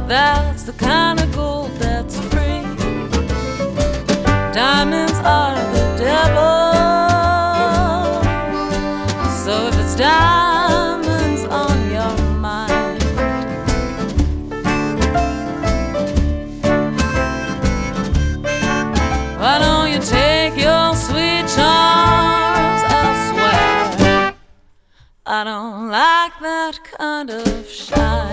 That's the kind of gold that's free. Diamonds are the devil. So if it's diamonds on your mind, why don't you take your sweet charms elsewhere? I don't like that kind of shine.